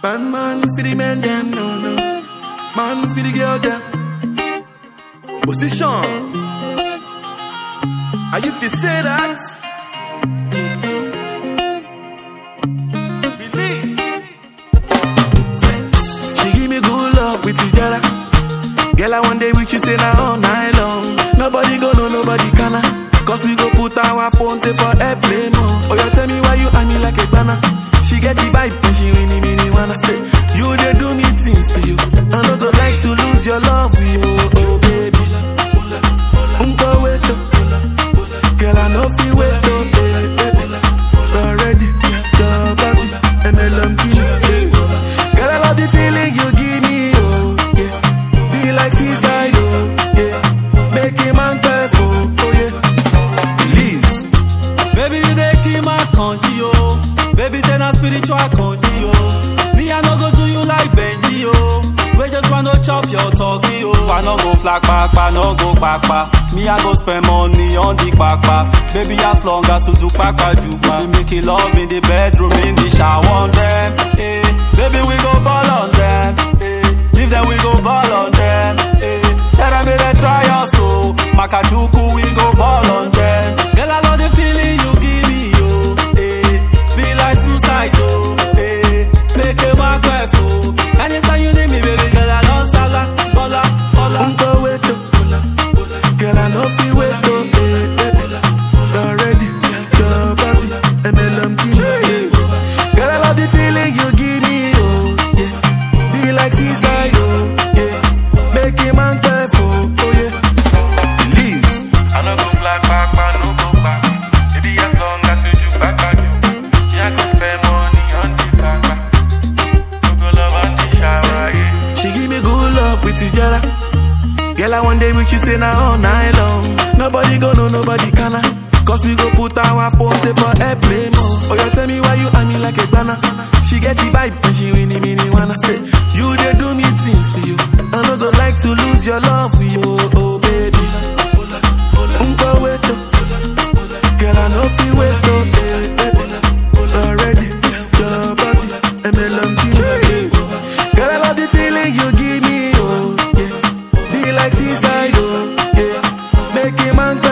Bad man for the men them, no, no. Man for the girl them. Position. Are you feel say that? Release. She give me good love with Tijara. Girl, I one day with you say now all night long. Nobody go know, nobody canna. Cause we go put our phone for airplane mode. Oh, you tell me why you hand me like a banner. She get the vibe and she really wanna say you they do me things to you. I no go like to lose your love for you, oh baby. Wait, girl, I know feel wait, already, your body, MLM girl, I love the feeling you give me, oh yeah. Be like seaside, oh yeah. Make him man careful, oh yeah. Please, baby, they keep my country, oh. Baby, say na spiritual country, oh. Me, I no go do you like Benji, oh. We just wanna chop your turkey, oh. I no go flag back, no go back. Me, I go spend money on the back. Baby, as long as you do back, we making love in the bedroom, in the shower on them, eh. Baby, we go ball on them, eh. Leave them, we go ball on them, eh. Tell them they try us, so Makachuku, we go ball on them. Girl, I love the feeling you give me, oh, eh. Be like suicide, oh, eh. Make a man careful. Anytime you need me, baby girl, I don't sala, bola. wait, girl, I know feel wait, already, your body, MLM girl, I love the feeling you give me, oh yeah. Be like seaside, oh yeah. Make him man careful, oh yeah. Please, I no go black back, no go back. Baby, as long as you do back, me I go spend money on the back. She give me good love with Tijara. Girl, I one day with you say now all night long. Nobody go know, nobody canna. Cause we go put our phone for airplane mode. Oh, you tell me why you hand me like a banner. She get the vibe and she really wanna say you they do me things to you. I no go like to lose your love for you, oh baby. Wait, girl, I know feel wait, already, your body, MLM girl, I love the feeling you give me, oh yeah. Be like seaside, oh yeah. Make him man